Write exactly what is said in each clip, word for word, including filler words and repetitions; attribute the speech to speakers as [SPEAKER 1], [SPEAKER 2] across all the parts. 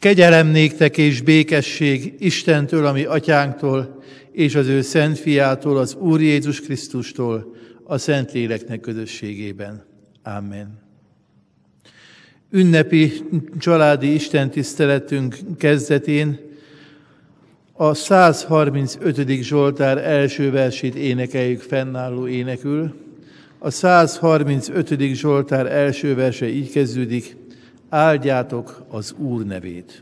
[SPEAKER 1] Kegyelem néktek és békesség Istentől, ami atyánktól, és az ő szent fiától, az Úr Jézus Krisztustól, a Szentléleknek közösségében. Amen. Ünnepi családi istentiszteletünk kezdetén a száz harmincötödik Zsoltár első versét énekeljük fennálló énekül. A száz harmincötödik Zsoltár első verse így kezdődik: áldjátok az Úr nevét.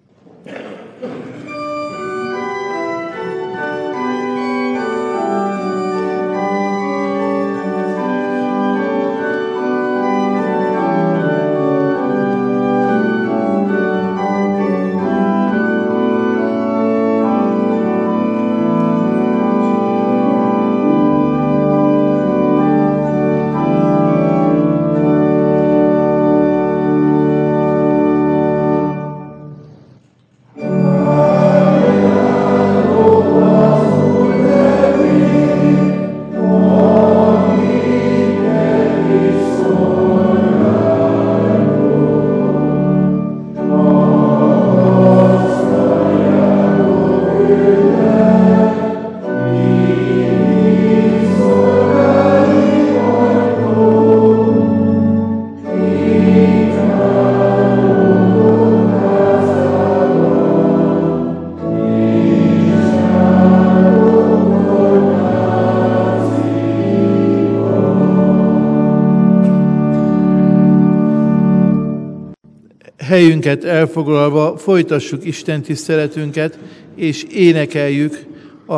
[SPEAKER 1] Helyünket elfoglalva folytassuk Isten tiszteletünket, és énekeljük a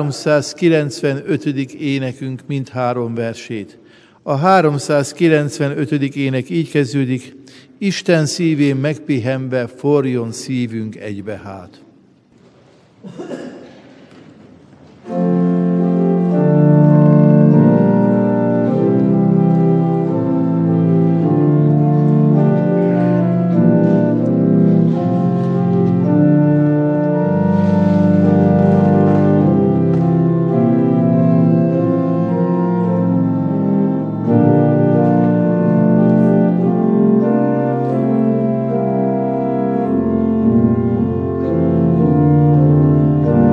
[SPEAKER 1] háromszázkilencvenötödik énekünk mindhárom versét. A háromszázkilencvenötödik ének így kezdődik: Isten szívén megpihenve forjon szívünk egybe hát.
[SPEAKER 2] Thank you.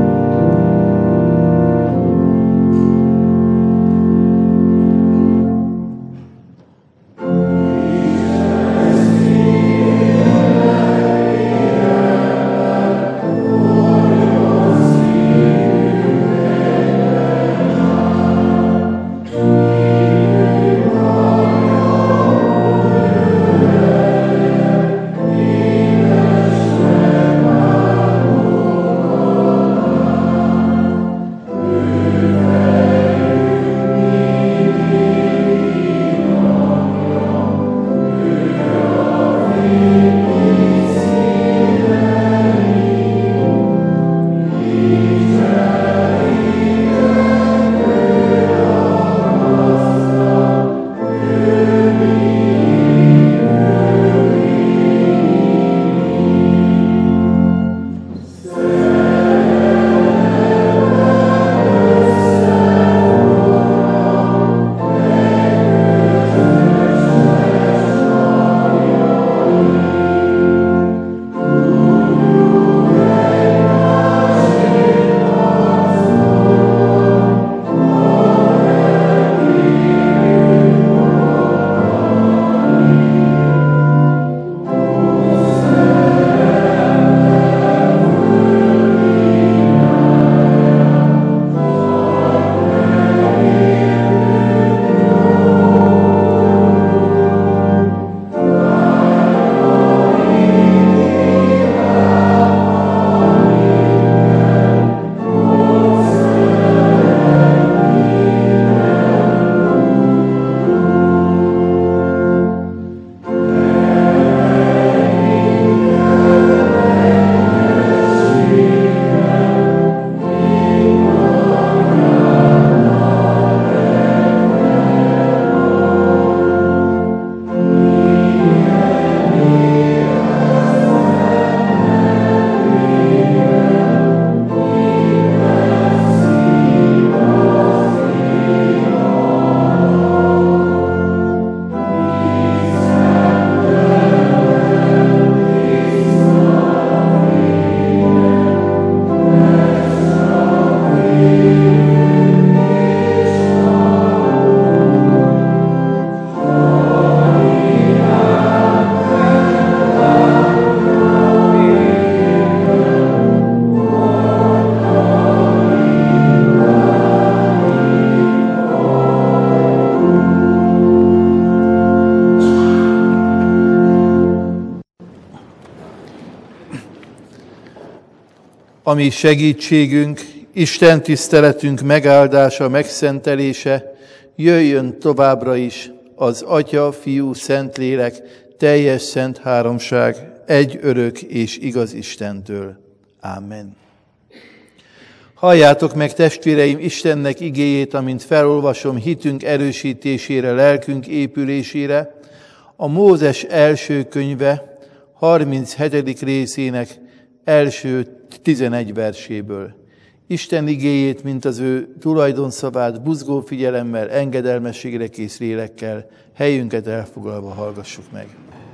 [SPEAKER 1] Ami segítségünk, Isten tiszteletünk megáldása, megszentelése, jöjjön továbbra is az Atya, Fiú, Szentlélek, teljes szent háromság, egy örök és igaz Istentől. Ámen. Halljátok meg, testvéreim, Istennek igéjét, amint felolvasom hitünk erősítésére, lelkünk épülésére, a Mózes első könyve harminchetedik részének első tizenegy verséből. Isten igéjét, mint az ő tulajdonszavát, buzgó figyelemmel, engedelmességre kész lélekkel, helyünket elfoglalva hallgassuk meg.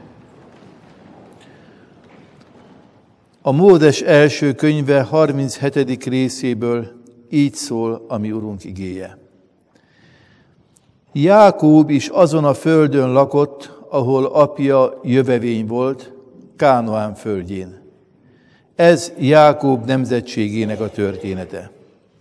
[SPEAKER 1] A Mózes első könyve harminchetedik részéből így szól a mi Urunk igéje. Jákób is azon a földön lakott, ahol apja jövevény volt, Kánaán földjén. Ez Jákób nemzetségének a története.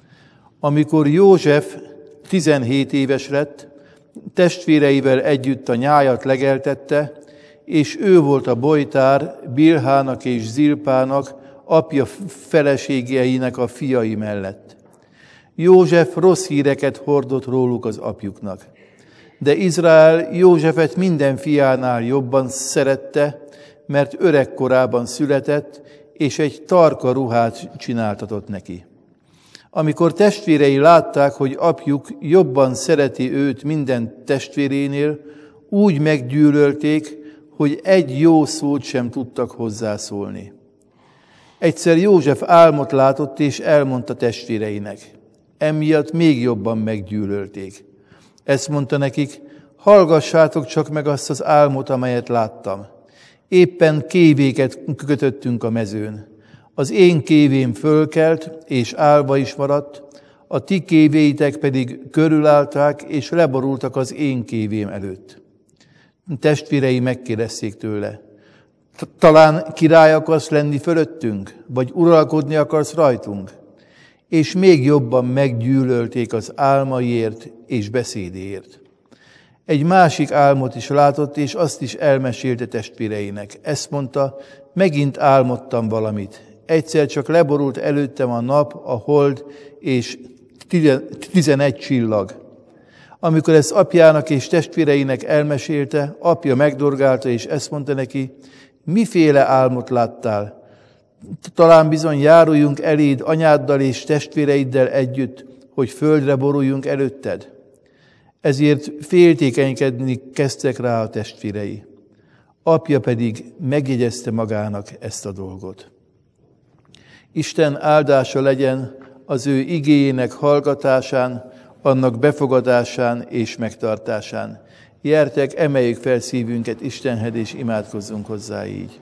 [SPEAKER 1] Amikor József tizenhét éves lett, testvéreivel együtt a nyájat legeltette, és ő volt a bojtár Bilhának és Zilpának, apja feleségeinek a fiai mellett. József rossz híreket hordott róluk az apjuknak. De Izrael Józsefet minden fiánál jobban szerette, mert öregkorában született, és egy tarka ruhát csináltatott neki. Amikor testvérei látták, hogy apjuk jobban szereti őt minden testvérénél, úgy meggyűlölték, hogy egy jó szót sem tudtak hozzászólni. Egyszer József álmot látott, és elmondta testvéreinek. Emiatt még jobban meggyűlölték. Ezt mondta nekik, hallgassátok csak meg azt az álmot, amelyet láttam. Éppen kévéket kötöttünk a mezőn. Az én kévém fölkelt, és állva is maradt, a ti kévéitek pedig körülállták, és leborultak az én kévém előtt. Testvérei megkérdezték tőle, talán király akarsz lenni fölöttünk, vagy uralkodni akarsz rajtunk? És még jobban meggyűlölték az álmaiért és beszédéért. Egy másik álmot is látott, és azt is elmesélte testvéreinek. Ezt mondta, megint álmodtam valamit. Egyszer csak leborult előttem a nap, a hold és tizenegy csillag. Amikor ezt apjának és testvéreinek elmesélte, apja megdorgálta, és ezt mondta neki, miféle álmot láttál? Talán bizony járuljunk eléd anyáddal és testvéreiddel együtt, hogy földre boruljunk előtted. Ezért féltékenykedni kezdtek rá a testvérei. Apja pedig megjegyezte magának ezt a dolgot. Isten áldása legyen az ő igéjének hallgatásán, annak befogadásán és megtartásán. Gyertek, emeljük fel szívünket Istenhez, és imádkozzunk hozzá így.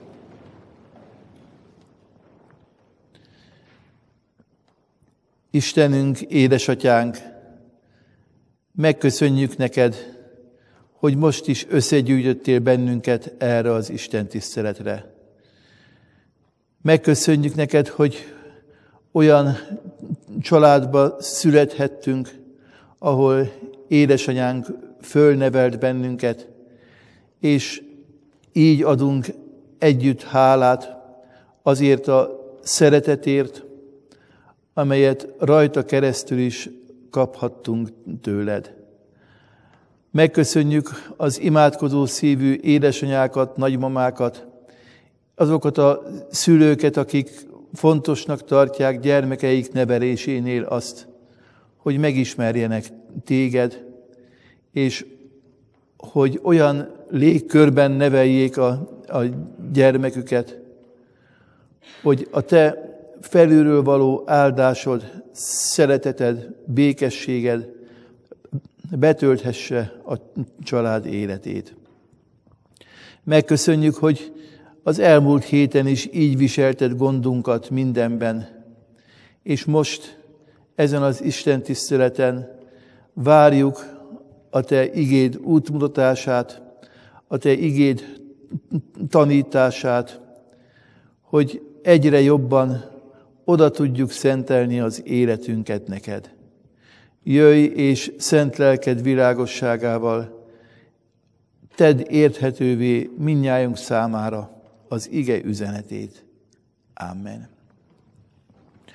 [SPEAKER 1] Istenünk, édesatyánk, megköszönjük neked, hogy most is összegyűjtöttél bennünket erre az Isten tiszteletre. Megköszönjük neked, hogy olyan családba születhettünk, ahol édesanyánk fölnevelt bennünket, és így adunk együtt hálát azért a szeretetért, amelyet rajta keresztül is kaphattunk tőled. Megköszönjük az imádkozó szívű édesanyákat, nagymamákat, azokat a szülőket, akik fontosnak tartják gyermekeik nevelésénél azt, hogy megismerjenek téged, és hogy olyan légkörben neveljék a, a gyermeküket, hogy a te felülről való áldásod, szereteted, békességed betölthesse a család életét. Megköszönjük, hogy az elmúlt héten is így viselted gondunkat mindenben, és most ezen az Isten tiszteleten várjuk a te igéd útmutatását, a te igéd tanítását, hogy egyre jobban oda tudjuk szentelni az életünket neked. Jöjj és szent lelked világosságával tedd érthetővé mindnyájunk számára az ige üzenetét. Amen.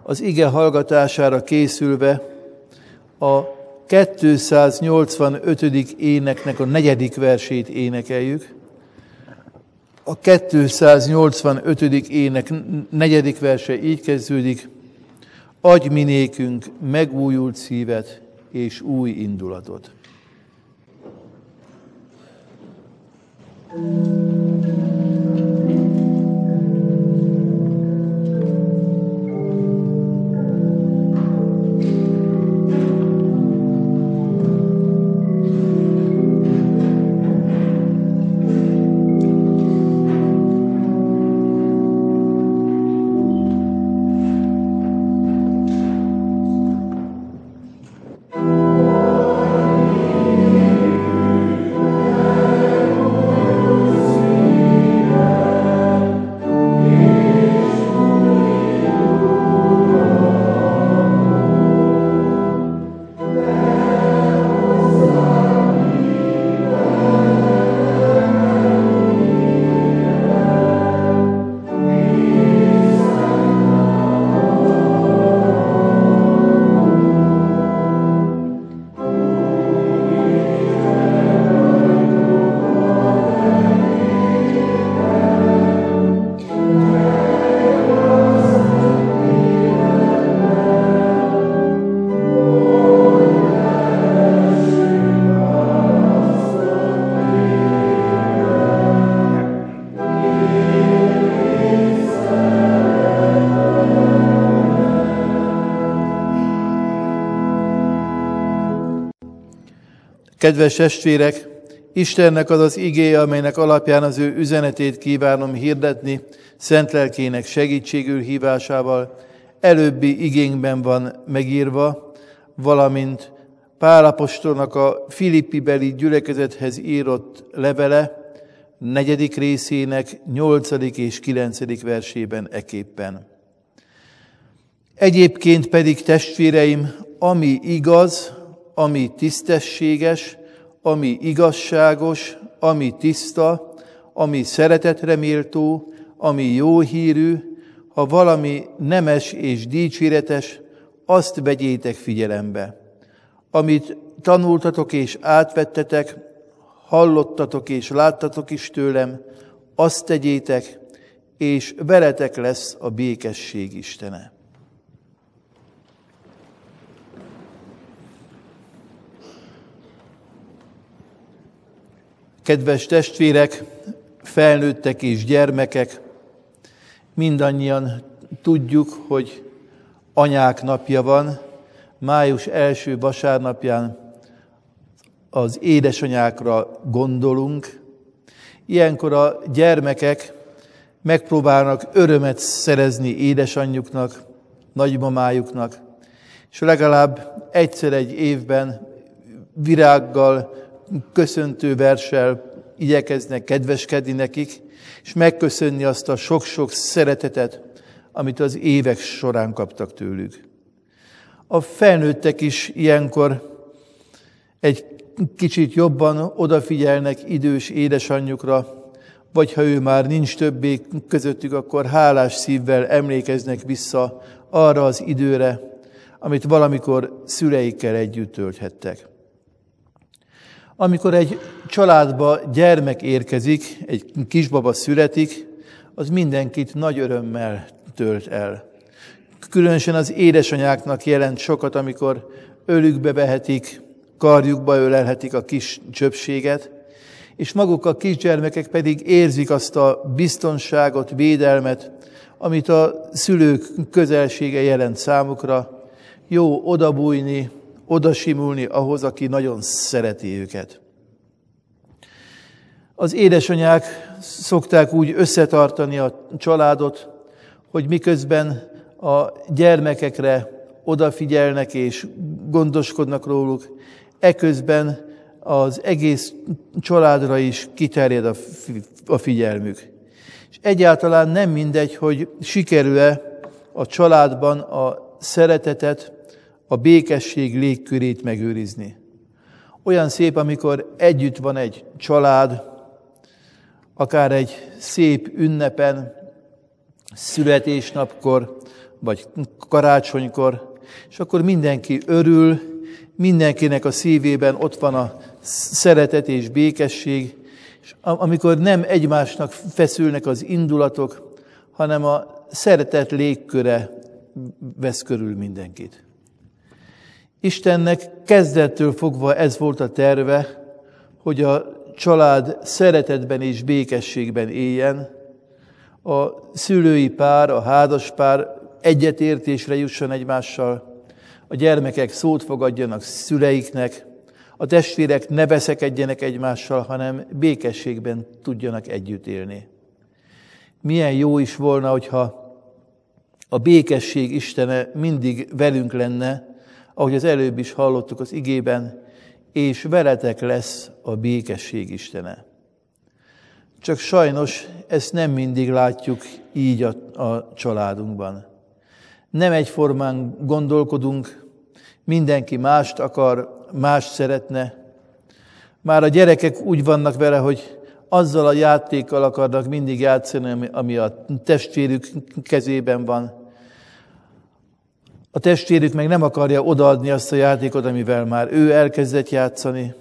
[SPEAKER 1] az ige hallgatására készülve a kétszáznyolcvanötödik éneknek a negyedik versét énekeljük. A kétszáznyolcvanötödik ének negyedik verse így kezdődik: adj mi nékünk megújult szívet és új indulatot. Kedves testvérek, Istennek az az igéje, amelynek alapján az ő üzenetét kívánom hirdetni, szent lelkének segítségül hívásával, előbbi igénkben van megírva, valamint Pál apostolnak a Filippi-beli gyülekezethez írott levele, negyedik részének nyolcadik és kilencedik versében eképpen. Egyébként pedig, testvéreim, ami igaz, ami tisztességes, ami igazságos, ami tiszta, ami szeretetre méltó, ami jó hírű, ha valami nemes és dicséretes, azt vegyétek figyelembe. Amit tanultatok és átvettetek, hallottatok és láttatok is tőlem, azt tegyétek, és veletek lesz a békesség Istene. Kedves testvérek, felnőttek és gyermekek, mindannyian tudjuk, hogy anyák napja van. Május első vasárnapján az édesanyákra gondolunk. Ilyenkor a gyermekek megpróbálnak örömet szerezni édesanyjuknak, nagymamájuknak, és legalább egyszer egy évben virággal, köszöntő verssel igyekeznek kedveskedni nekik, és megköszönni azt a sok-sok szeretetet, amit az évek során kaptak tőlük. A felnőttek is ilyenkor egy kicsit jobban odafigyelnek idős édesanyjukra, vagy ha ő már nincs többé közöttük, akkor hálás szívvel emlékeznek vissza arra az időre, amit valamikor szüleikkel együtt tölthettek. Amikor egy családba gyermek érkezik, egy kisbaba születik, az mindenkit nagy örömmel tölt el. Különösen az édesanyáknak jelent sokat, amikor ölükbe vehetik, karjukba ölelhetik a kis csöpséget, és maguk a kisgyermekek pedig érzik azt a biztonságot, védelmet, amit a szülők közelsége jelent számukra. Jó odabújni, odasimulni ahhoz, aki nagyon szereti őket. Az édesanyák szokták úgy összetartani a családot, hogy miközben a gyermekekre odafigyelnek és gondoskodnak róluk, eközben az egész családra is kiterjed a figyelmük. És egyáltalán nem mindegy, hogy sikerül-e a családban a szeretetet, a békesség légkörét megőrizni. Olyan szép, amikor együtt van egy család, akár egy szép ünnepen, születésnapkor, vagy karácsonykor, és akkor mindenki örül, mindenkinek a szívében ott van a szeretet és békesség, és amikor nem egymásnak feszülnek az indulatok, hanem a szeretet légköre vesz körül mindenkit. Istennek kezdettől fogva ez volt a terve, hogy a család szeretetben és békességben éljen, a szülői pár, a házaspár egyetértésre jusson egymással, a gyermekek szót fogadjanak szüleiknek, a testvérek ne veszekedjenek egymással, hanem békességben tudjanak együtt élni. Milyen jó is volna, hogyha a békesség Istene mindig velünk lenne, ahogy az előbb is hallottuk az igében, és veletek lesz a békesség Istene. Csak sajnos ezt nem mindig látjuk így a, a családunkban. Nem egyformán gondolkodunk, mindenki mást akar, mást szeretne. Már a gyerekek úgy vannak vele, hogy azzal a játékkal akarnak mindig játszani, ami a testvérük kezében van. A testvérük meg nem akarja odaadni azt a játékot, amivel már ő elkezdett játszani.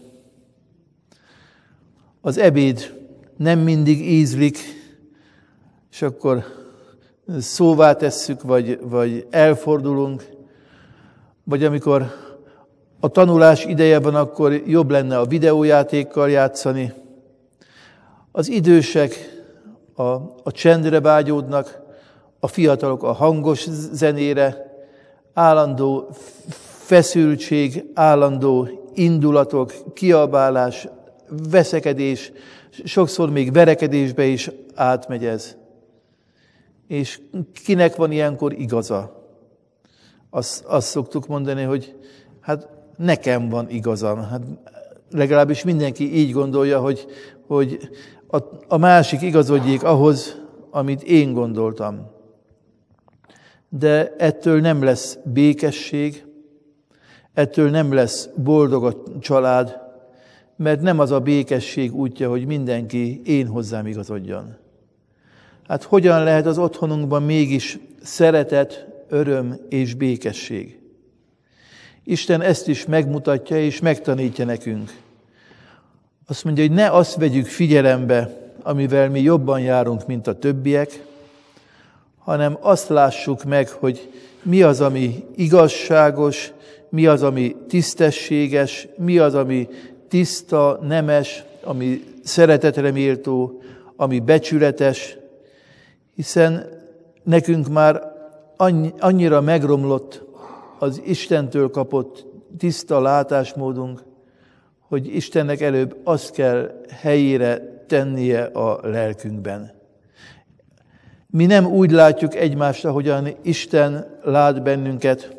[SPEAKER 1] Az ebéd nem mindig ízlik, és akkor szóvá tesszük, vagy, vagy elfordulunk, vagy amikor a tanulás ideje van, akkor jobb lenne a videójátékkal játszani. Az idősek a, a csendre vágyódnak, a fiatalok a hangos zenére, állandó feszültség, állandó indulatok, kiabálás, veszekedés, sokszor még verekedésbe is átmegy ez. És kinek van ilyenkor igaza? Azt, azt szoktuk mondani, hogy hát nekem van igazam. Hát legalábbis mindenki így gondolja, hogy, hogy a, a másik igazodjék ahhoz, amit én gondoltam. De ettől nem lesz békesség, ettől nem lesz boldog a család, mert nem az a békesség útja, hogy mindenki én hozzám igazodjon. Hát hogyan lehet az otthonunkban mégis szeretet, öröm és békesség? Isten ezt is megmutatja és megtanítja nekünk. Azt mondja, hogy ne azt vegyük figyelembe, amivel mi jobban járunk, mint a többiek, hanem azt lássuk meg, hogy mi az, ami igazságos, mi az, ami tisztességes, mi az, ami tiszta, nemes, ami szeretetre méltó, ami becsületes, hiszen nekünk már annyira megromlott az Istentől kapott tiszta látásmódunk, hogy Istennek előbb azt kell helyére tennie a lelkünkben. Mi nem úgy látjuk egymást, ahogyan Isten lát bennünket.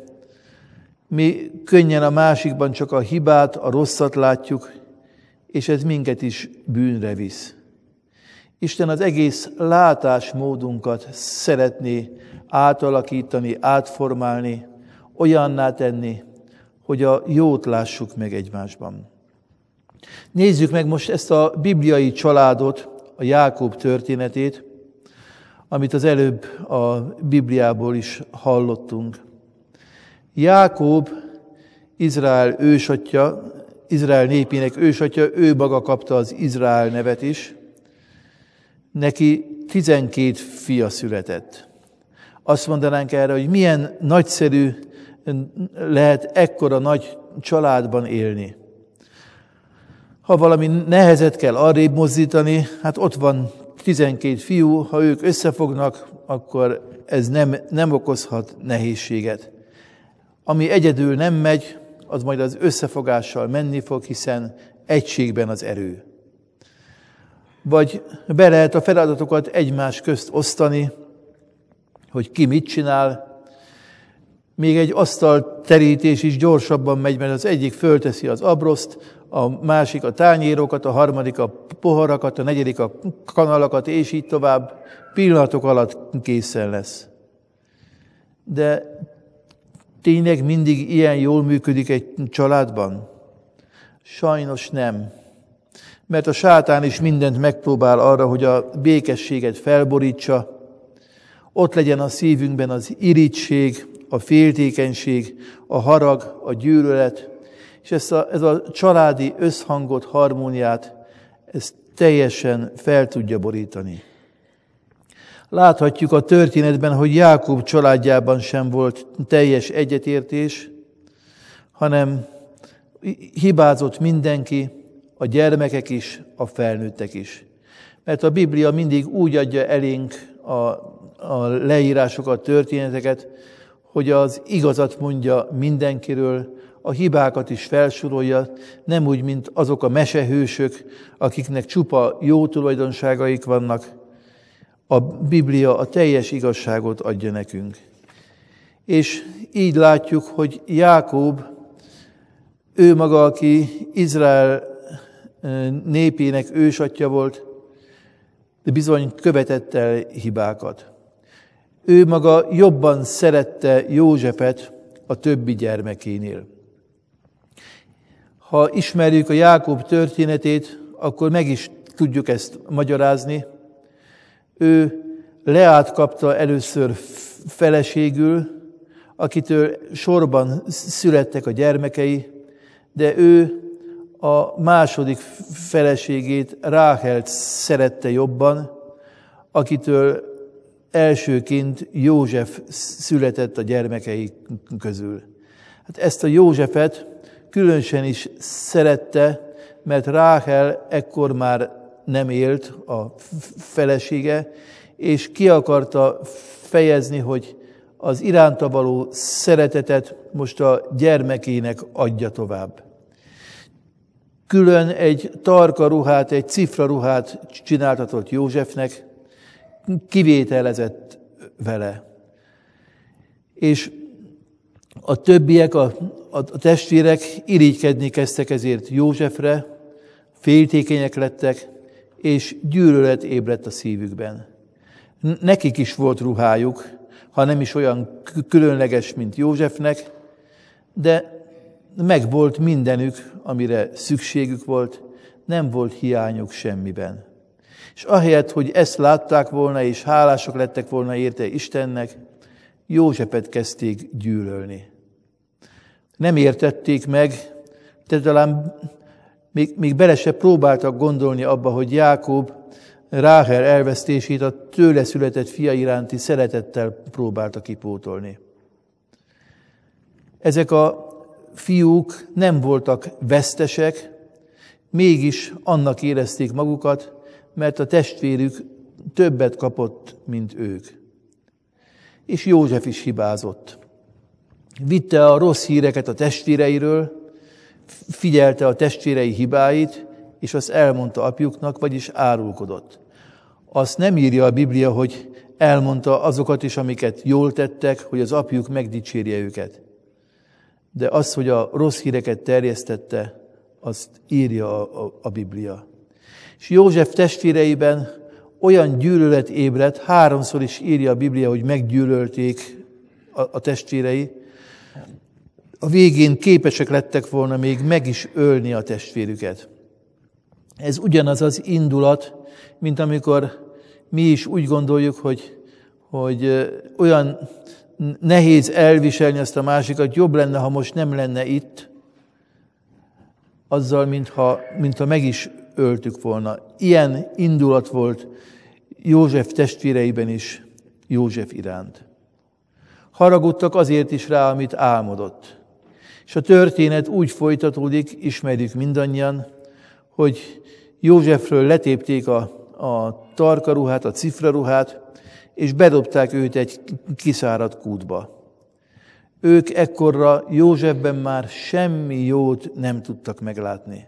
[SPEAKER 1] Mi könnyen a másikban csak a hibát, a rosszat látjuk, és ez minket is bűnre visz. Isten az egész látásmódunkat szeretné átalakítani, átformálni, olyanná tenni, hogy a jót lássuk meg egymásban. Nézzük meg most ezt a bibliai családot, a Jákob történetét, amit az előbb a Bibliából is hallottunk. Jákob, Izrael ősatja, Izrael népének ősatja, ő maga kapta az Izrael nevet is. Neki tizenkét fia született. Azt mondanánk erre, hogy milyen nagyszerű lehet ekkora nagy családban élni. Ha valami nehezet kell arrébb mozdítani, hát ott van tizenkét fiú, ha ők összefognak, akkor ez nem, nem okozhat nehézséget. Ami egyedül nem megy, az majd az összefogással menni fog, hiszen egységben az erő. Vagy be lehet a feladatokat egymás közt osztani, hogy ki mit csinál. Még egy asztalterítés is gyorsabban megy, mert az egyik fölteszi az abroszt, a másik a tányérokat, a harmadik a poharakat, a negyedik a kanalakat, és így tovább. Pillanatok alatt készen lesz. De tényleg mindig ilyen jól működik egy családban? Sajnos nem. Mert a sátán is mindent megpróbál arra, hogy a békességet felborítsa, Ott legyen a szívünkben az irigység, a féltékenység, a harag, a gyűlölet, és ezt a, ez a családi összhangot, harmóniát, ezt teljesen fel tudja borítani. Láthatjuk a történetben, hogy Jákob családjában sem volt teljes egyetértés, hanem hibázott mindenki, a gyermekek is, a felnőttek is. Mert a Biblia mindig úgy adja elénk a, a leírásokat, történeteket, hogy az igazat mondja mindenkiről, a hibákat is felsorolja, nem úgy, mint azok a mesehősök, akiknek csupa jó tulajdonságaik vannak. A Biblia a teljes igazságot adja nekünk. És így látjuk, hogy Jákob, ő maga, aki Izrael népének ősatja volt, de bizony követett el hibákat. Ő maga jobban szerette Józsefet a többi gyermekénél. Ha ismerjük a Jákob történetét, akkor meg is tudjuk ezt magyarázni. Ő Leát kapta először feleségül, akitől sorban születtek a gyermekei, de ő a második feleségét, Ráhelt szerette jobban, akitől elsőként József született a gyermekei közül. Hát ezt a Józsefet különösen is szerette, mert Ráhel ekkor már nem élt a felesége, és ki akarta fejezni, hogy az iránta való szeretetet most a gyermekének adja tovább. Külön egy tarka ruhát, egy cifra ruhát csináltatott Józsefnek, kivételezett vele. És a többiek, a, a testvérek irigykedni kezdtek ezért Józsefre, féltékenyek lettek, és gyűlölet ébredt a szívükben. Nekik is volt ruhájuk, ha nem is olyan különleges, mint Józsefnek, de megvolt mindenük, amire szükségük volt, nem volt hiányuk semmiben. És ahelyett, hogy ezt látták volna, és hálások lettek volna érte Istennek, Józsefet kezdték gyűlölni. Nem értették meg, de talán még, még bele se próbáltak gondolni abba, hogy Jákob Ráhel elvesztését a tőle született fia iránti szeretettel próbálta kipótolni. Ezek a fiúk nem voltak vesztesek, mégis annak érezték magukat, mert a testvérük többet kapott, mint ők. És József is hibázott. Vitte a rossz híreket a testvéreiről, figyelte a testvérei hibáit, és azt elmondta apjuknak, vagyis árulkodott. Azt nem írja a Biblia, hogy elmondta azokat is, amiket jól tettek, hogy az apjuk megdicsérje őket. De az, hogy a rossz híreket terjesztette, azt írja a, a, a Biblia. És József testvéreiben olyan gyűlölet ébredt, háromszor is írja a Biblia, hogy meggyűlölték a, a testvérei, a végén képesek lettek volna még meg is ölni a testvérüket. Ez ugyanaz az indulat, mint amikor mi is úgy gondoljuk, hogy, hogy olyan nehéz elviselni azt a másikat, jobb lenne, ha most nem lenne itt, azzal, mintha, mintha meg is öltük volna. Ilyen indulat volt József testvéreiben is József iránt. Haragudtak azért is rá, amit álmodott. És a történet úgy folytatódik, ismerjük mindannyian, hogy Józsefről letépték a, a tarkaruhát, a cifraruhát, és bedobták őt egy kiszáradt kútba. Ők ekkorra Józsefben már semmi jót nem tudtak meglátni.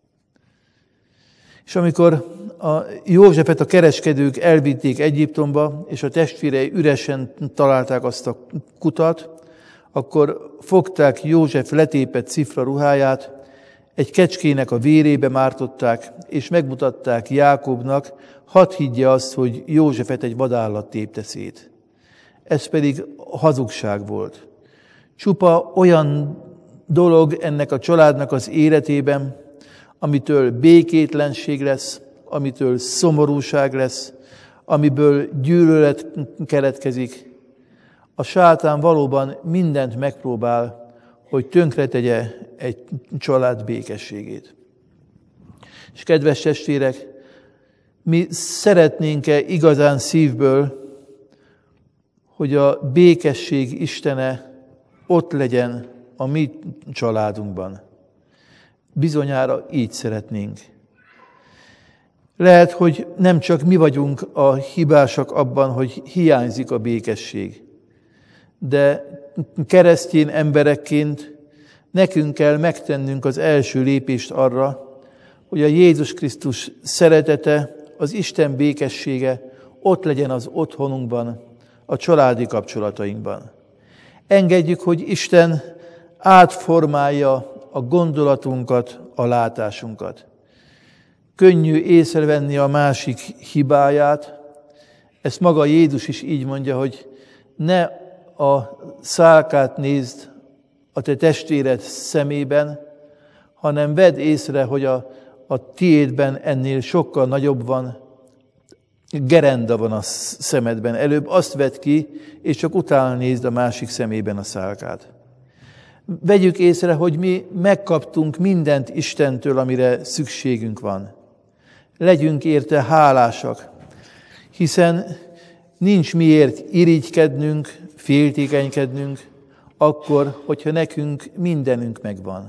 [SPEAKER 1] És amikor a Józsefet a kereskedők elvitték Egyiptomba, és a testvérei üresen találták azt a kutat, akkor fogták József letépett cifra ruháját, egy kecskének a vérébe mártották, és megmutatták Jákobnak, hadd higgye azt, hogy Józsefet egy vadállat tépte szét. Ez pedig hazugság volt. Csupa olyan dolog ennek a családnak az életében, amitől békétlenség lesz, amitől szomorúság lesz, amiből gyűlölet keletkezik. A sátán valóban mindent megpróbál, hogy tönkretegye egy család békességét. És kedves testvérek, mi szeretnénk-e igazán szívből, hogy a békesség Istene ott legyen a mi családunkban? Bizonyára így szeretnénk. Lehet, hogy nem csak mi vagyunk a hibásak abban, hogy hiányzik a békesség, de keresztény emberekként nekünk kell megtennünk az első lépést arra, hogy a Jézus Krisztus szeretete, az Isten békessége ott legyen az otthonunkban, a családi kapcsolatainkban. Engedjük, hogy Isten átformálja a gondolatunkat, a látásunkat. Könnyű észrevenni a másik hibáját. Ezt maga Jézus is így mondja, hogy ne a szálkát nézd a te testvéred szemében, hanem vedd észre, hogy a, a tiédben ennél sokkal nagyobb van, gerenda van a szemedben. Előbb azt vedd ki, és csak utána nézd a másik szemében a szálkát. Vegyük észre, hogy mi megkaptunk mindent Istentől, amire szükségünk van. Legyünk érte hálásak, hiszen nincs miért irigykednünk, féltékenykednünk, akkor, hogyha nekünk mindenünk megvan.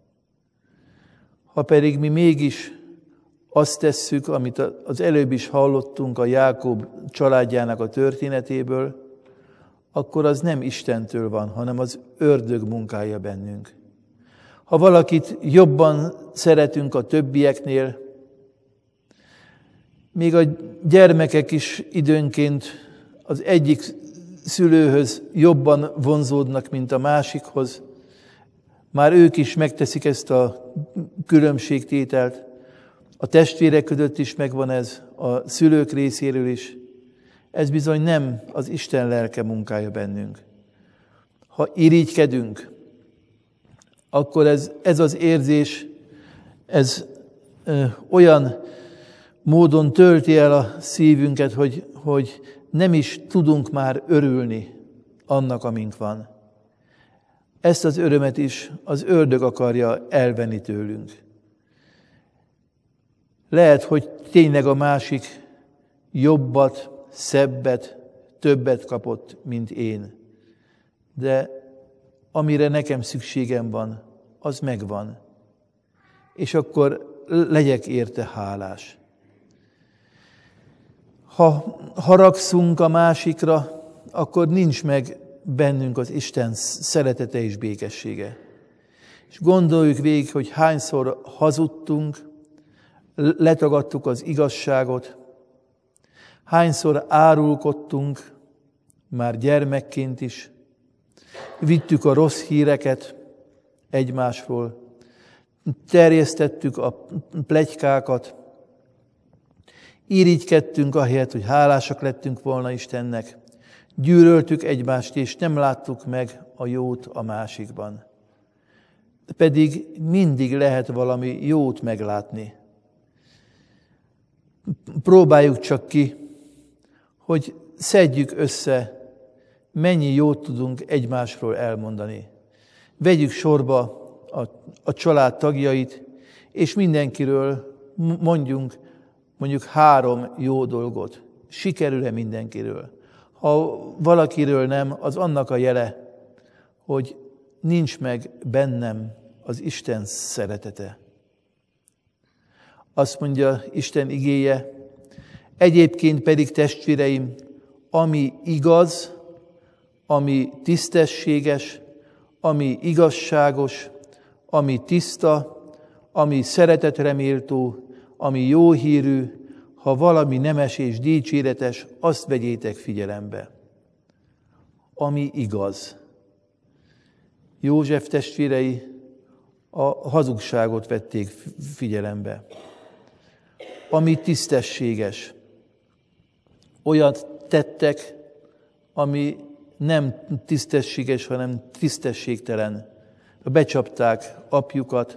[SPEAKER 1] Ha pedig mi mégis azt tesszük, amit az előbb is hallottunk a Jákob családjának a történetéből, akkor az nem Istentől van, hanem az ördög munkája bennünk. Ha valakit jobban szeretünk a többieknél, még a gyermekek is időnként az egyik szülőhöz jobban vonzódnak, mint a másikhoz, már ők is megteszik ezt a különbségtételt, a testvérek között is megvan ez, a szülők részéről is. Ez bizony nem az Isten lelke munkája bennünk. Ha irigykedünk, akkor ez, ez az érzés, ez ö, olyan módon tölti el a szívünket, hogy, hogy nem is tudunk már örülni annak, amink van. Ezt az örömet is az ördög akarja elvenni tőlünk. Lehet, hogy tényleg a másik jobbat, szebbet, többet kapott, mint én. De amire nekem szükségem van, az megvan. És akkor legyek érte hálás. Ha haragszunk a másikra, akkor nincs meg bennünk az Isten szeretete és békessége. És gondoljuk végig, hogy hányszor hazudtunk, letagadtuk az igazságot, hányszor árulkodtunk, már gyermekként is, vittük a rossz híreket egymásról, terjesztettük a pletykákat, irigykedtünk ahelyett, hogy hálásak lettünk volna Istennek, gyűlöltük egymást, és nem láttuk meg a jót a másikban. Pedig mindig lehet valami jót meglátni. Próbáljuk csak ki, hogy szedjük össze, mennyi jót tudunk egymásról elmondani. Vegyük sorba a, a család tagjait, és mindenkiről mondjunk mondjuk három jó dolgot. Sikerül-e mindenkiről? Ha valakiről nem, az annak a jele, hogy nincs meg bennem az Isten szeretete. Azt mondja Isten igéje, egyébként pedig testvéreim, ami igaz, ami tisztességes, ami igazságos, ami tiszta, ami szeretetre méltó, ami jó hírű, ha valami nemes és dicséretes, azt vegyétek figyelembe. Ami igaz. József testvérei a hazugságot vették figyelembe. Ami tisztességes. Olyat tettek, ami nem tisztességes, hanem tisztességtelen. Becsapták apjukat,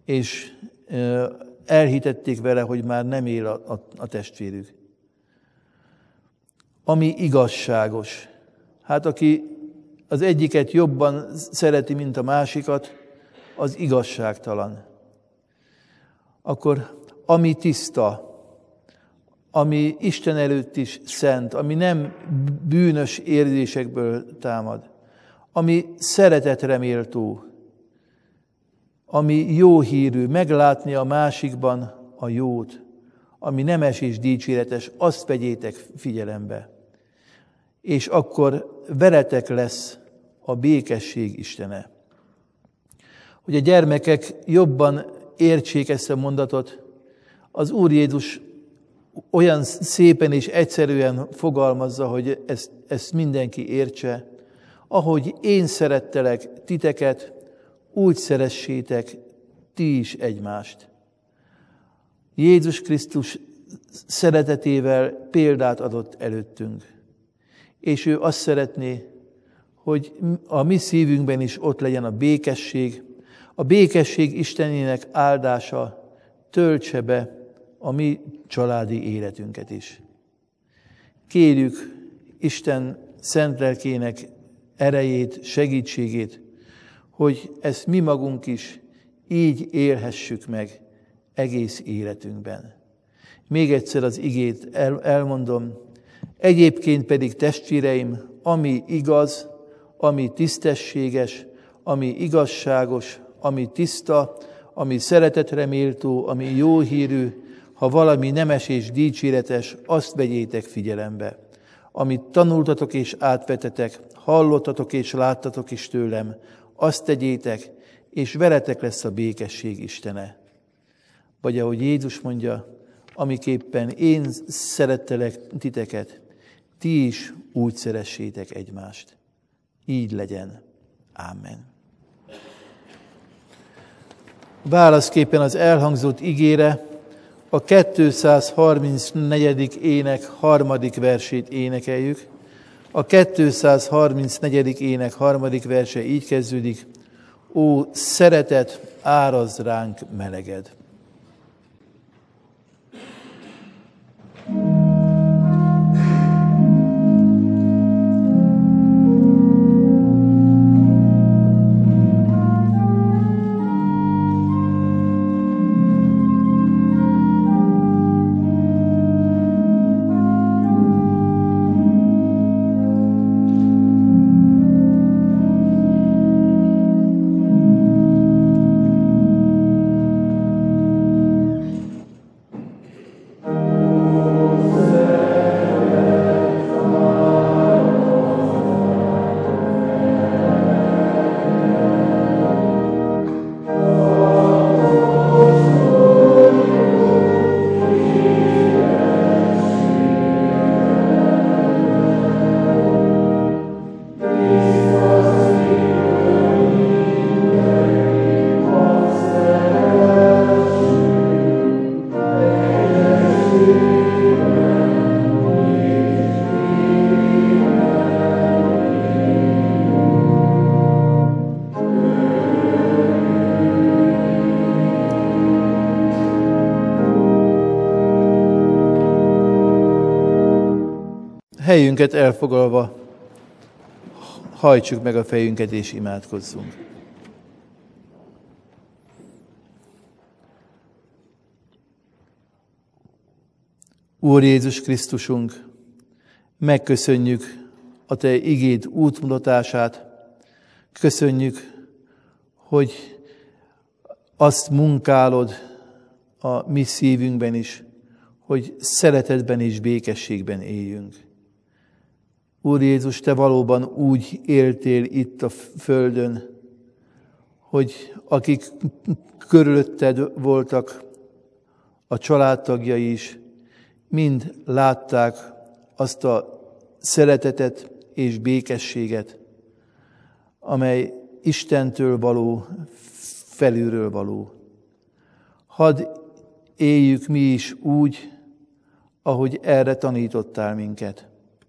[SPEAKER 1] és elhitették vele, hogy már nem él a, a, a testvérük. ami igazságos. Hát aki az egyiket jobban szereti, mint a másikat, az igazságtalan. Akkor ami tiszta, ami Isten előtt is szent, ami nem bűnös érzésekből támad, ami szeretetre méltó, ami jó hírű, meglátni a másikban a jót, ami nemes és dicséretes, azt vegyétek figyelembe. És akkor veletek lesz a békesség Istene. Hogy a gyermekek jobban értsék ezt a mondatot, az Úr Jézus olyan szépen és egyszerűen fogalmazza, hogy ezt, ezt mindenki értse. Ahogy én szerettelek titeket, úgy szeressétek ti is egymást. Jézus Krisztus szeretetével példát adott előttünk. És ő azt szeretné, hogy a mi szívünkben is ott legyen a békesség, a békesség Istenének áldása töltse be a mi családi életünket is. Kérjük Isten szent lelkének erejét, segítségét, hogy ezt mi magunk is így élhessük meg egész életünkben. Még egyszer az igét el, elmondom, egyébként pedig testvéreim, ami igaz, ami tisztességes, ami igazságos, ami tiszta, ami szeretetre méltó, ami jó hírű, ha valami nemes és dicséretes, azt vegyétek figyelembe. Amit tanultatok és átvetetek, hallottatok és láttatok is tőlem, azt tegyétek, és veletek lesz a békesség Istene. Vagy ahogy Jézus mondja, amiképpen én szerettelek titeket, ti is úgy szeressétek egymást. Így legyen. Ámen. Válaszképpen az elhangzott igére a kétszázharmincnegyedik ének harmadik versét énekeljük. A kétszázharmincnegyedik ének harmadik verse így kezdődik: Ó, szeretet, árazd ránk meleged! Helyünket elfoglalva, hajtsuk meg a fejünket és imádkozzunk. Úr Jézus Krisztusunk, megköszönjük a Te igéd útmutatását, köszönjük, hogy azt munkálod a mi szívünkben is, hogy szeretetben és békességben éljünk. Úr Jézus, Te valóban úgy éltél itt a földön, hogy akik körülötted voltak, a családtagjai is, mind látták azt a szeretetet és békességet, amely Istentől való, felülről való. Hadd éljük mi is úgy, ahogy erre tanítottál minket.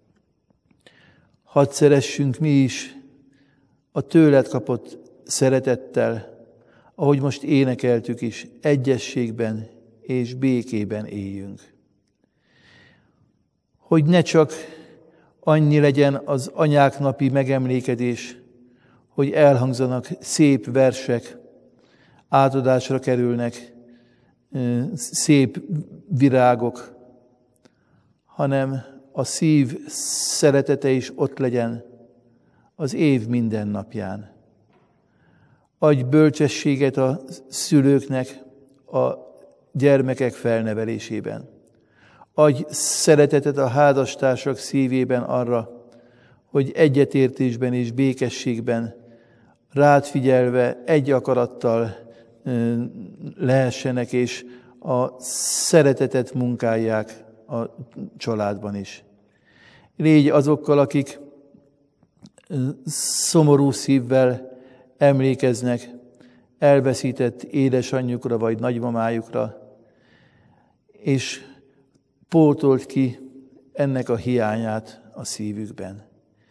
[SPEAKER 1] Hadd szeressünk mi is a tőled kapott szeretettel, ahogy most énekeltük is, egyességben és békében éljünk. Hogy ne csak Annyi legyen az anyák napi megemlékezés, hogy elhangzanak szép versek, átadásra kerülnek szép virágok, hanem a szív szeretete is ott legyen az év minden napján. Adj bölcsességet a szülőknek a gyermekek felnevelésében. Adj szeretetet a házastársak szívében arra, hogy egyetértésben és békességben rád figyelve egy akarattal lehessenek, és a szeretetet munkálják a családban is. Légy azokkal, akik szomorú szívvel emlékeznek elveszített édesanyjukra vagy nagymamájukra, és pótolt ki ennek a hiányát a szívükben.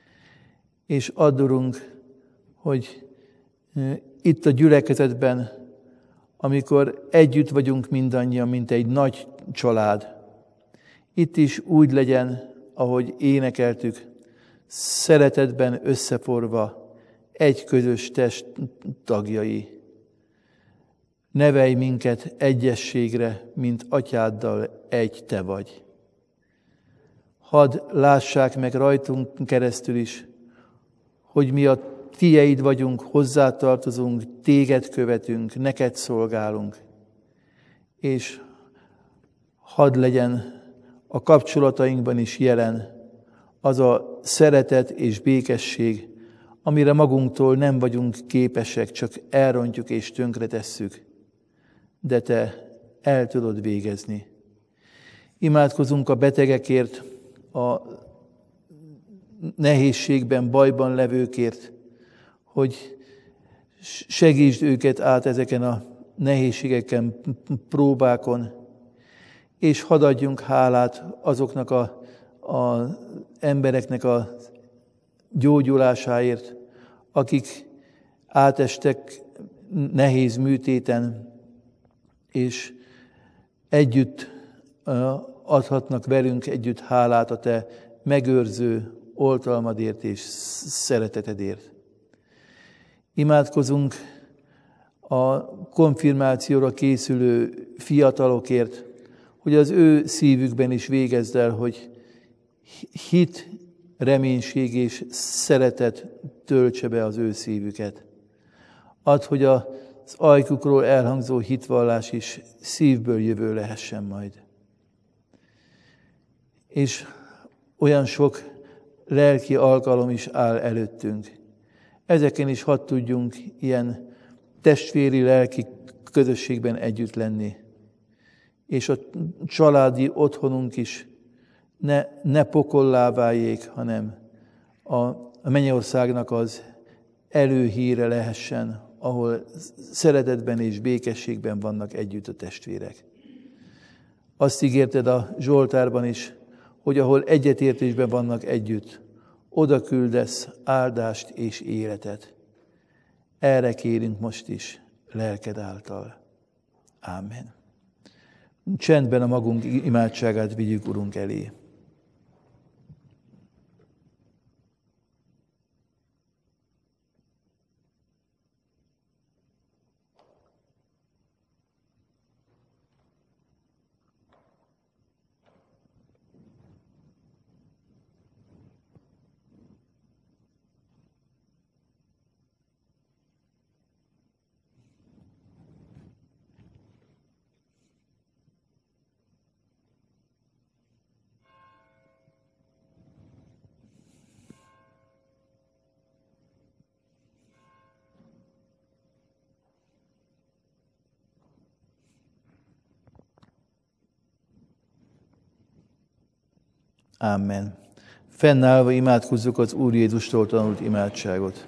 [SPEAKER 1] És add, Urunk, hogy itt a gyülekezetben, amikor együtt vagyunk mindannyian, mint egy nagy család, itt is úgy legyen, ahogy énekeltük, szeretetben összeforva egy közös test tagjai. Nevelj minket egyességre, mint atyáddal egy te vagy. Hadd lássák meg rajtunk keresztül is, hogy mi a tieid vagyunk, hozzátartozunk, téged követünk, neked szolgálunk. És hadd legyen a kapcsolatainkban is jelen az a szeretet és békesség, amire magunktól nem vagyunk képesek, csak elrontjuk és tönkretesszük, de te el tudod végezni. Imádkozunk a betegekért, a nehézségben, bajban levőkért, hogy segítsd őket át ezeken a nehézségeken, próbákon, és hadd adjunk hálát azoknak a, a embereknek a gyógyulásáért, akik átestek nehéz műtéten, és együtt adhatnak velünk együtt hálát a te megőrző oltalmadért és szeretetedért. Imádkozunk a konfirmációra készülő fiatalokért, hogy az ő szívükben is végezd el, hogy hit, reménység és szeretet töltse be az ő szívüket. Add, hogy az ajkukról elhangzó hitvallás is szívből jövő lehessen majd. És olyan sok lelki alkalom is áll előttünk. Ezeken is hadd tudjunk ilyen testvéri lelki közösségben együtt lenni. És a családi otthonunk is ne, ne pokollá váljék, hanem a, a mennyországnak az előhíre lehessen, ahol szeretetben és békességben vannak együtt a testvérek. Azt ígérted a Zsoltárban is, hogy ahol egyetértésben vannak együtt, oda küldesz áldást és életet. Erre kérünk most is, lelked által. Ámen. Csendben a magunk imádságát vigyük Urunk elé. Amen. Fennállva imádkozzuk az Úr Jézustól tanult imádságot.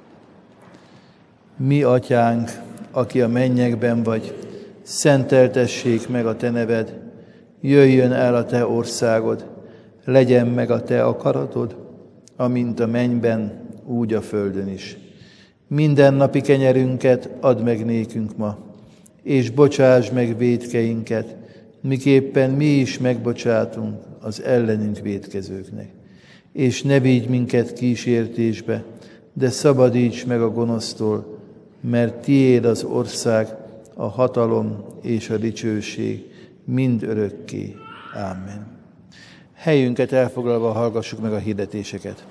[SPEAKER 1] Mi atyánk, aki a mennyekben vagy, szenteltessék meg a te neved, jöjjön el a te országod, legyen meg a te akaratod, amint a mennyben, úgy a földön is. Minden napi kenyerünket add meg nékünk ma, és bocsásd meg vétkeinket, miképpen mi is megbocsátunk az ellenünk vétkezőknek. és ne vigy minket kísértésbe, de szabadíts meg a gonosztól, mert tiéd az ország, a hatalom és a dicsőség mind örökké. Ámen. Helyünket elfoglalva hallgassuk meg a hirdetéseket.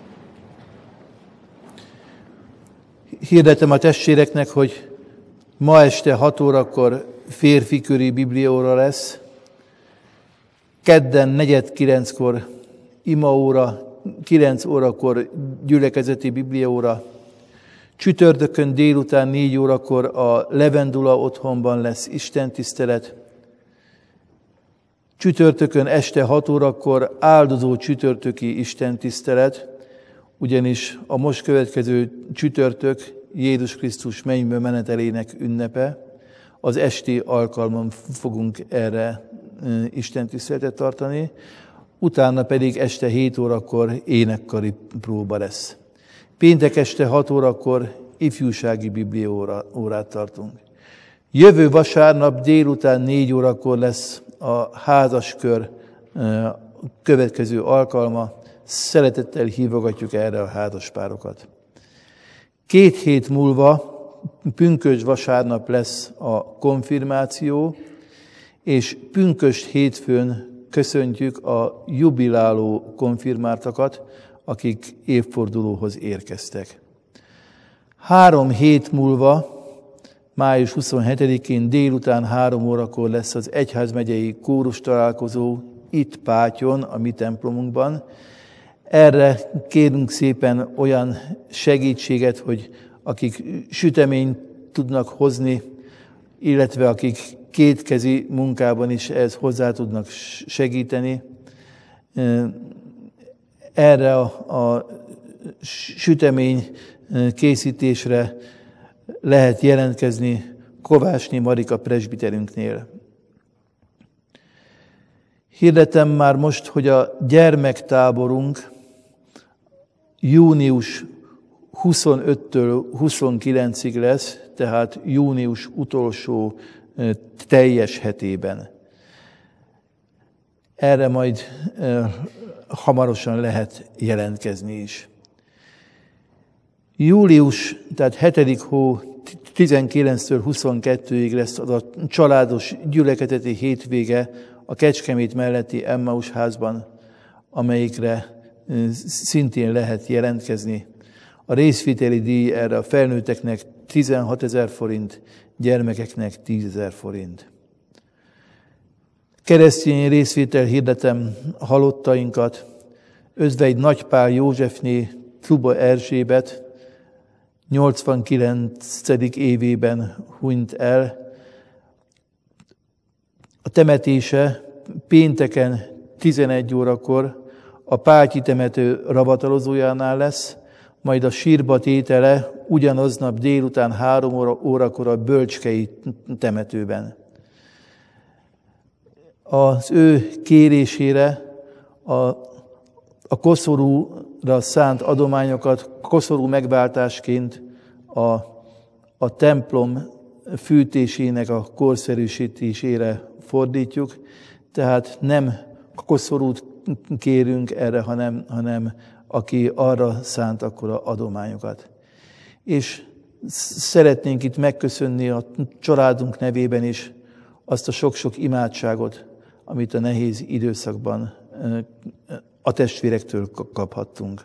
[SPEAKER 1] Hirdetem a testvéreknek, hogy ma este hat órakor férfi köri bibliaóra lesz, kedden negyed kilenckor imaóra, kilenc órakor gyülekezeti bibliaóra, csütörtökön délután négy órakor a Levendula otthonban lesz istentisztelet, csütörtökön este hat órakor áldozó csütörtöki istentisztelet, ugyanis a most következő csütörtök Jézus Krisztus mennybe menetelének ünnepe. Az esti alkalmon fogunk erre istentiszteletet tartani, utána pedig este hét órakor énekkari próba lesz. Péntek este hat órakor ifjúsági bibliaórát tartunk. Jövő vasárnap délután négy órakor lesz a házaskör következő alkalma. Szeretettel hívogatjuk erre a házaspárokat. Két hét múlva, pünkösd vasárnap lesz a konfirmáció, és pünkösd hétfőn köszöntjük a jubiláló konfirmáltakat, akik évfordulóhoz érkeztek. Három hét múlva, május huszonhetedikén délután három órakor lesz az egyházmegyei kórus találkozó itt Pátyon, a mi templomunkban. Erre kérünk szépen olyan segítséget, hogy akik süteményt tudnak hozni, illetve akik kétkezi munkában is ehhez hozzá tudnak segíteni. Erre a, a sütemény készítésre lehet jelentkezni Kovácsné Marika presbiterünknél. Hirdetem már most, hogy a gyermektáborunk június huszonötödikétől huszonkilencediig lesz, tehát június utolsó teljes hetében. Erre majd hamarosan lehet jelentkezni is. Július, tehát hetedik hó tizenkilenctől huszonkettőig lesz az a családos gyülekezeti hétvége a Kecskemét melletti Emmaus házban, amelyikre szintén lehet jelentkezni. A részviteli díj erre a felnőtteknek tizenhatezer forint, gyermekeknek tízezer forint. Keresztény részvétel hirdetem halottainkat. Özvegy Nagypál Józsefné Truba Erzsébet nyolcvankilencedik évében hunyt el. A temetése pénteken tizenegy órakor a Pátyi temető ravatalozójánál lesz, majd a sírba tétele ugyanaznap délután három órakor a Bölcskei temetőben. Az ő kérésére a, a koszorúra szánt adományokat koszorú megváltásként a, a templom fűtésének a korszerűsítésére fordítjuk, tehát nem koszorút kérünk erre, hanem, hanem aki arra szánt akkor a adományokat. És szeretnénk itt megköszönni a családunk nevében is azt a sok-sok imádságot, amit a nehéz időszakban a testvérektől kaphattunk.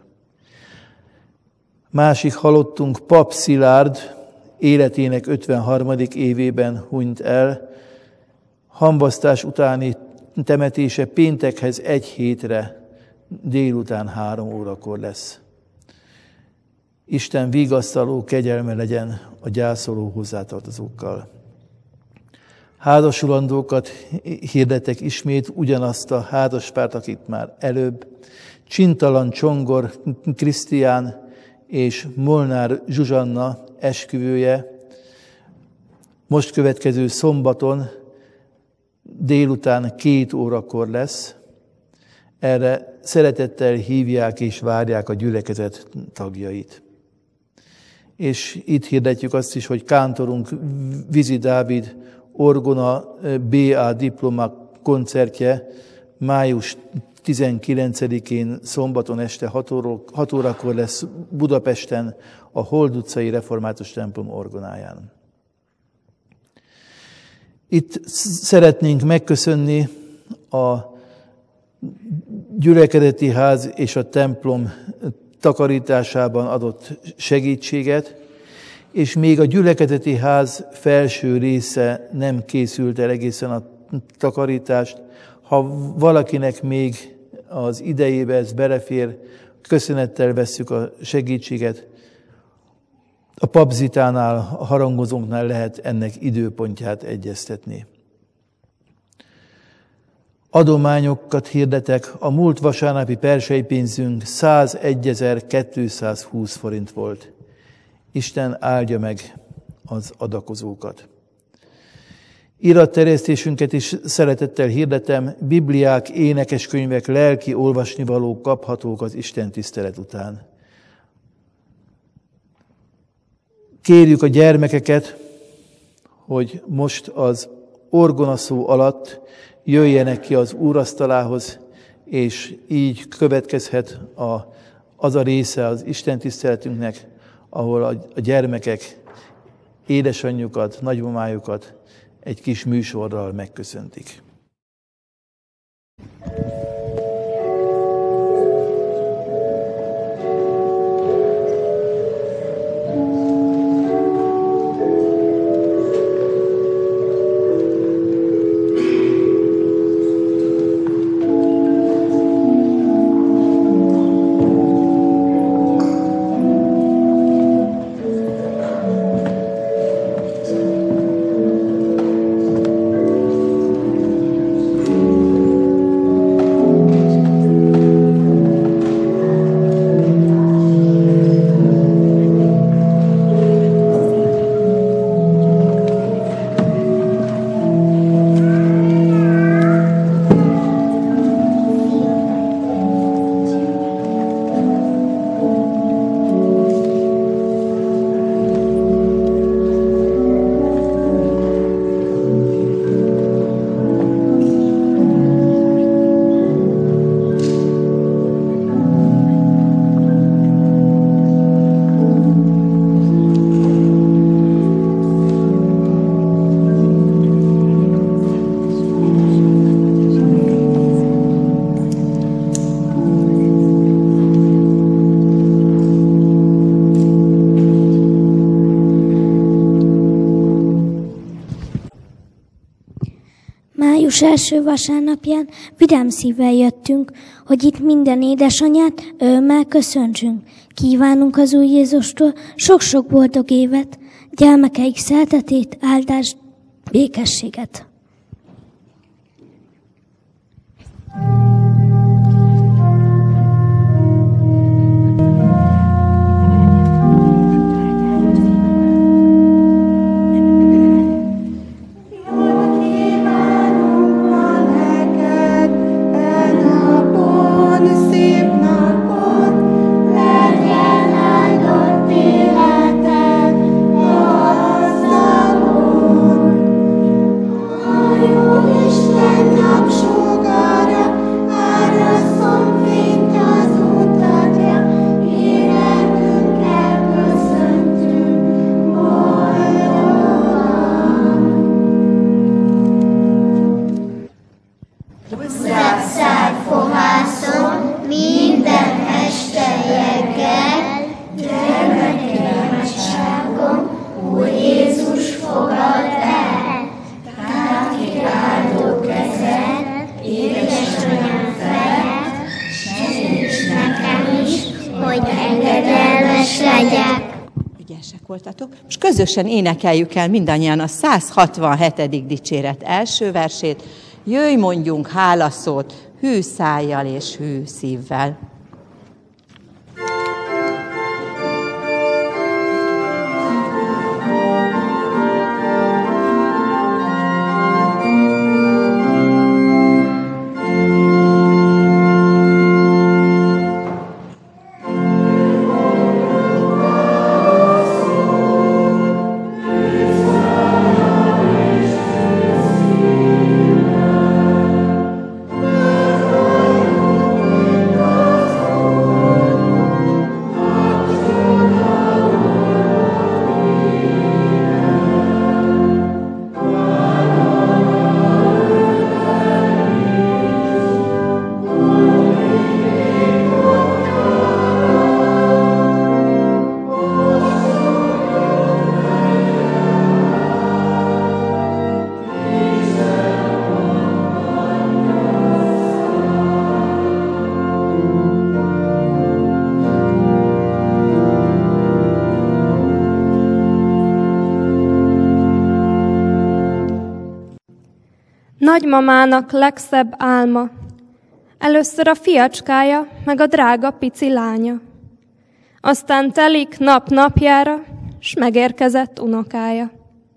[SPEAKER 1] Másik halottunk Pap Szilárd életének ötvenharmadik évében hunyt el. Hamvasztás utáni temetése péntekhez egy hétre délután három órakor lesz. Isten vigasztaló kegyelme legyen a gyászoló hozzátartozókkal. Házasulandókat hirdetek ismét, ugyanazt a házaspárt, akit már előbb. Csintalan Csongor Krisztián és Molnár Zsuzsanna esküvője most következő szombaton délután két órakor lesz. Erre szeretettel hívják és várják a gyülekezet tagjait. És itt hirdetjük azt is, hogy kántorunk Vizi Dávid orgona bé á diploma koncertje május tizenkilencedikén szombaton este hat órakor lesz Budapesten a Hold utcai református templom orgonáján. Itt szeretnénk megköszönni a gyülekezeti ház és a templom takarításában adott segítséget, és még a gyülekezeti ház felső része nem készült el egészen a takarítást. Ha valakinek még az idejébe ez belefér, köszönettel vesszük a segítséget. A papzitánál, a harangozónknál lehet ennek időpontját egyeztetni. Adományokat hirdetek. A múlt vasárnapi persejpénzünk százegyezer-kétszázhúsz forint volt. Isten áldja meg az adakozókat. Iratterjesztésünket is szeretettel hirdetem. Bibliák, énekeskönyvek, lelki olvasnivalók kaphatók az Isten tisztelet után. Kérjük a gyermekeket, hogy most az orgonaszó alatt jöjjenek ki az úrasztalához, és így következhet a, az a része az Isten tiszteletünknek, ahol a, a gyermekek édesanyjukat, nagymamájukat egy kis műsorral megköszöntik.
[SPEAKER 2] Május első vasárnapján vidám szívvel jöttünk, hogy itt minden édesanyát örömmel köszöntsünk. Kívánunk az Úr Jézustól sok-sok boldog évet, gyermekeik szeretetét, áldást, békességet.
[SPEAKER 3] Most közösen énekeljük el mindannyian a száz hatvanhetedik dicséret első versét. Jöjj, mondjunk hálaszót, hű szájjal és hű szívvel.
[SPEAKER 4] Thank you. nagymamának legszebb álma. Először a fiacskája, meg a drága pici lánya. Aztán telik nap napjára, s megérkezett unokája.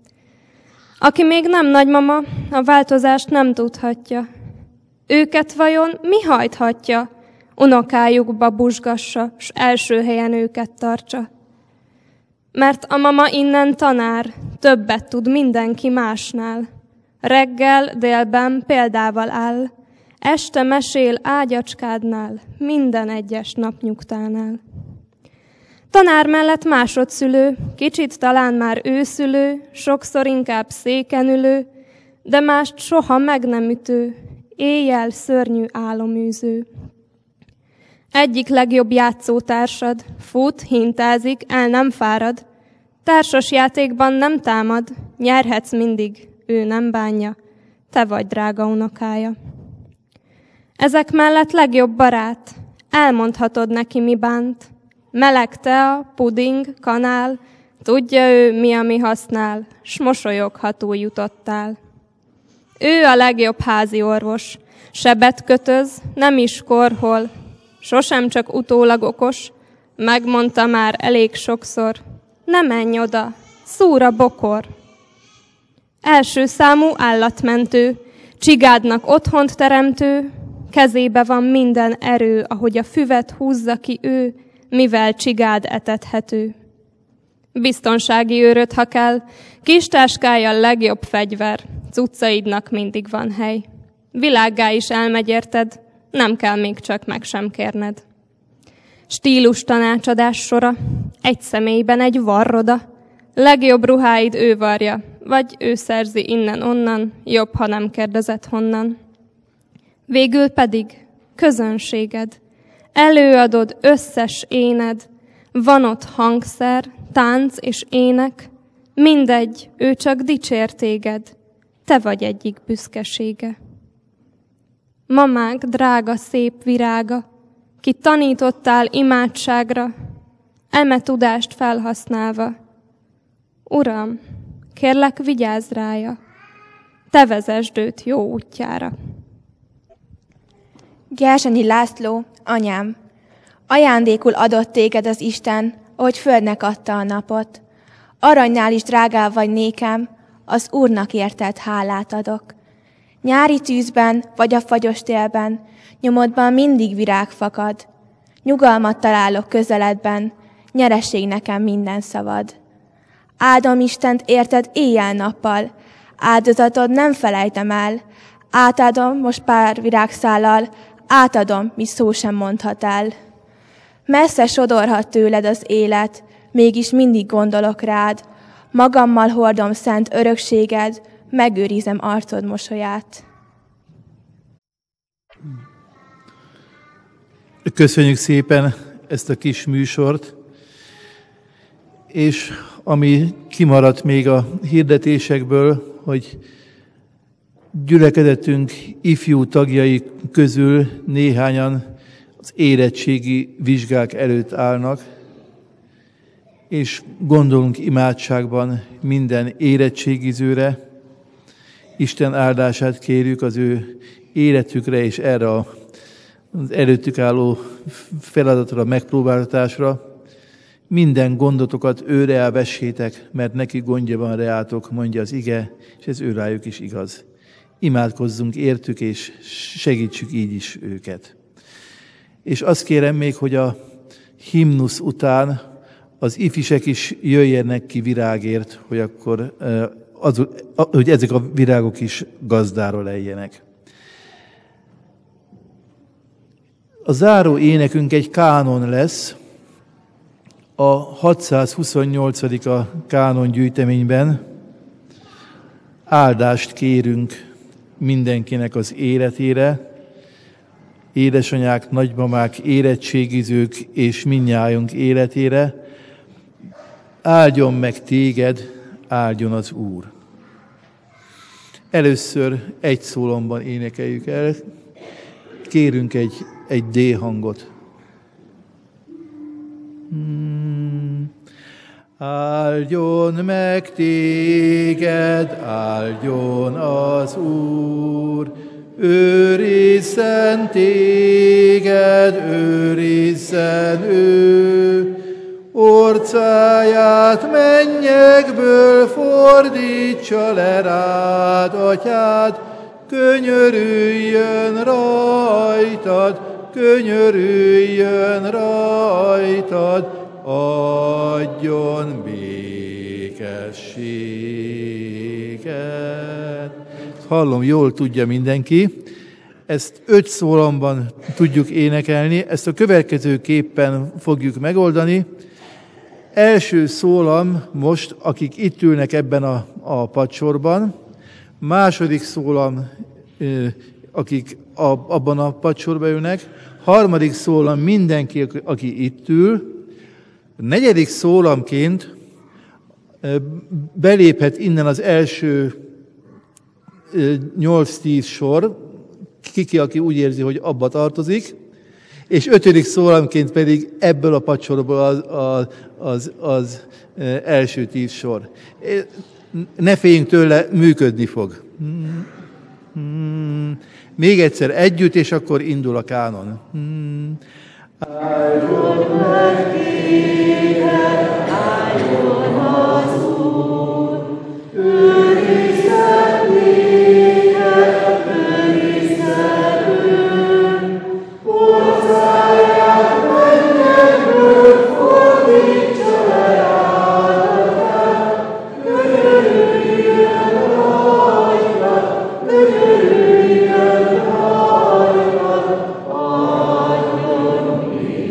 [SPEAKER 4] Aki még nem nagymama, a változást nem tudhatja. Őket vajon mi hajthatja? Unokájukba buzsgassa, s első helyen őket tartsa. Mert a mama innen tanár, többet tud mindenki másnál. Reggel, délben példával áll, este mesél ágyacskádnál, minden egyes napnyugtánál. Tanár mellett másodszülő, kicsit talán már őszülő, sokszor inkább széken ülő, de mást soha meg nem ütő, éjjel szörnyű áloműző. Egyik legjobb játszótársad, fut, hintázik, el nem fárad, társas játékban nem támad, nyerhetsz mindig, ő nem bánja, te vagy drága unokája. Ezek mellett legjobb barát, elmondhatod neki, mi bánt. Meleg tea, puding, kanál, tudja ő, mi, ami használ, s mosolyog, ha túl jutottál. Ő a legjobb házi orvos, sebet kötöz, nem is korhol, sosem csak utólag okos, megmondta már elég sokszor, ne menj oda, szúr a bokor. Első számú állatmentő, csigádnak otthont teremtő, kezébe van minden erő, ahogy a füvet húzza ki ő, mivel csigád etethető. Biztonsági őröt, ha kell, kis táskája legjobb fegyver, cuccaidnak mindig van hely. Világgá is elmegy érted, nem kell még csak meg sem kérned. Stílus tanácsadás sora, egy személyben egy varroda, legjobb ruháid ő varja, vagy ő szerzi innen-onnan, jobb, ha nem kérdezett honnan. Végül pedig közönséged, előadod összes éned, van ott hangszer, tánc és ének, mindegy, ő csak dicsér téged, te vagy egyik büszkesége. Mamák drága szép virága, ki tanítottál imádságra, eme tudást felhasználva. Uram, kérlek, vigyázz rája, te vezesd őt jó útjára.
[SPEAKER 5] Gersonyi László, anyám, ajándékul adott téged az Isten, ahogy földnek adta a napot. Aranynál is drágább vagy nékem, az Úrnak érted hálát adok. Nyári tűzben vagy a fagyos télben, nyomodban mindig virág fakad. Nyugalmat találok közeledben, nyeresség nekem minden szavad. Áldom Istent érted éjjel-nappal, áldozatod nem felejtem el. Átadom most pár virágszállal, átadom, mi szó sem mondhat el. Messze sodorhat tőled az élet, mégis mindig gondolok rád. Magammal hordom szent örökséged, megőrizem arcod mosolyát.
[SPEAKER 1] Köszönjük szépen ezt a kis műsort, és ami kimaradt még a hirdetésekből, hogy gyülekezetünk ifjú tagjai közül néhányan az érettségi vizsgák előtt állnak, és gondolunk imádságban minden érettségizőre. Isten áldását kérjük az ő életükre és erre az előttük álló feladatra, megpróbáltatásra. Minden gondotokat őre elvessétek, mert neki gondja van reátok, mondja az ige, és ez ő rájuk is igaz. Imádkozzunk értük, és segítsük így is őket. És azt kérem még, hogy a himnusz után az ifisek is jöjjenek ki virágért, hogy akkor az, hogy ezek a virágok is gazdára lejjenek. A záró énekünk egy kánon lesz, a hatszázhuszonnyolcadik a kánon gyűjteményben. Áldást kérünk mindenkinek az életére, édesanyák, nagymamák, érettségizők és mindnyájunk életére. Áldjon meg téged, áldjon az Úr. Először egy szólomban énekeljük el, kérünk egy, egy D hangot. Hmm. Áldjon meg téged, áldjon az Úr, őrizzen téged, őrizzen ő, orcáját mennyekből fordítsa le rád, atyád, könyörüljön rajtad, könyörüljön rajtad, adjon békességet. Hallom, jól tudja mindenki. Ezt öt szólamban tudjuk énekelni, ezt a következő képpen fogjuk megoldani. Első szólam most, akik itt ülnek ebben a, a padsorban. Második szólam, akik a, abban a padsorban ülnek. Harmadik szólam mindenki, aki itt ül. Negyedik szólamként beléphet innen az első nyolc-tíz sor, kiki, aki úgy érzi, hogy abba tartozik, és ötödik szólamként pedig ebből a padsorból az, az, az, az első tíz sor. Ne féljünk tőle, működni fog. Még egyszer együtt, és akkor indul a kánon. Áldjon meg téged, áldjon az Úr, őrizzen téged, őrizzen ő, orcáját mennyekből fordítsa le rád, könyörüljön rajtad, könyörüljön rajtad, adjon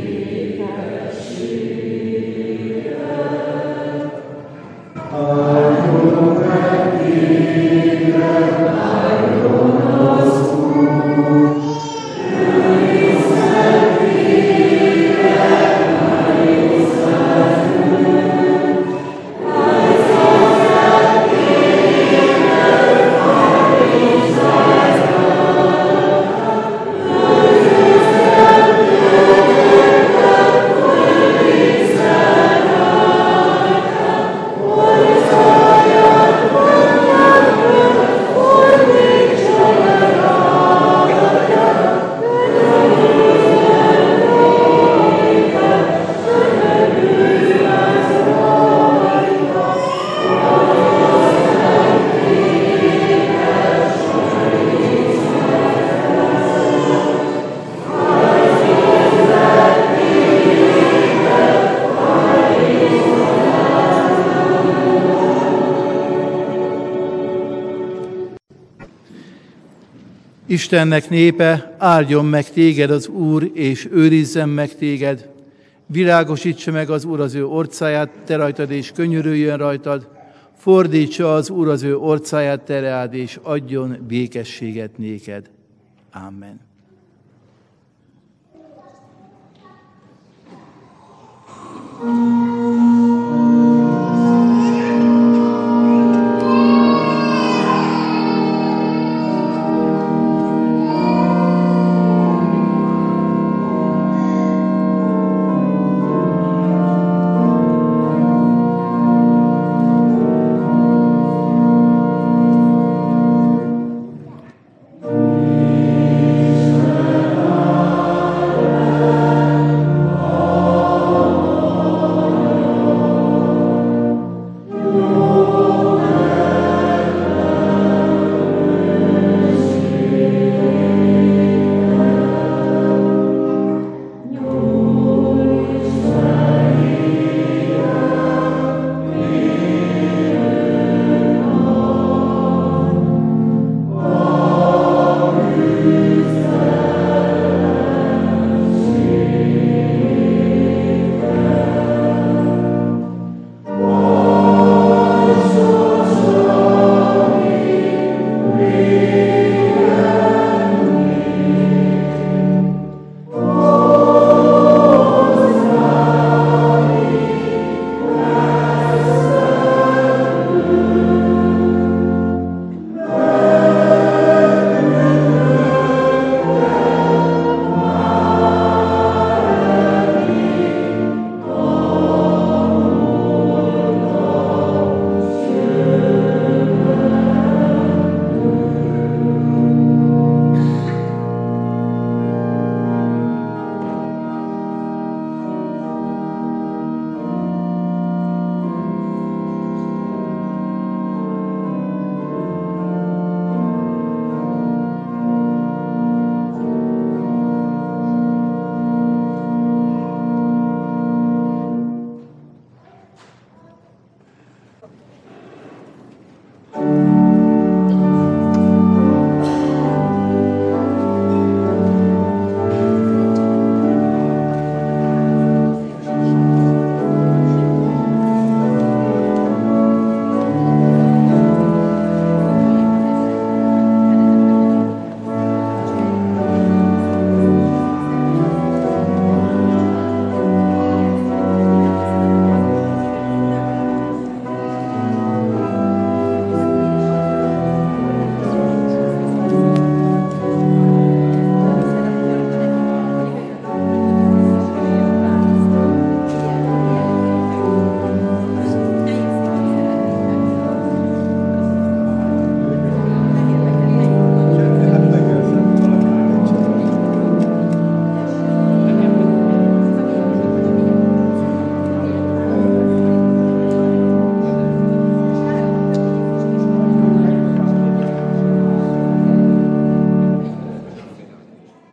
[SPEAKER 1] Istennek népe, áldjon meg téged az Úr, és őrizzen meg téged. Világosítsa meg az Úr az ő orcáját te rajtad, és könyörüljön rajtad. Fordítsa az Úr az ő orcáját te reád, és adjon békességet néked. Amen.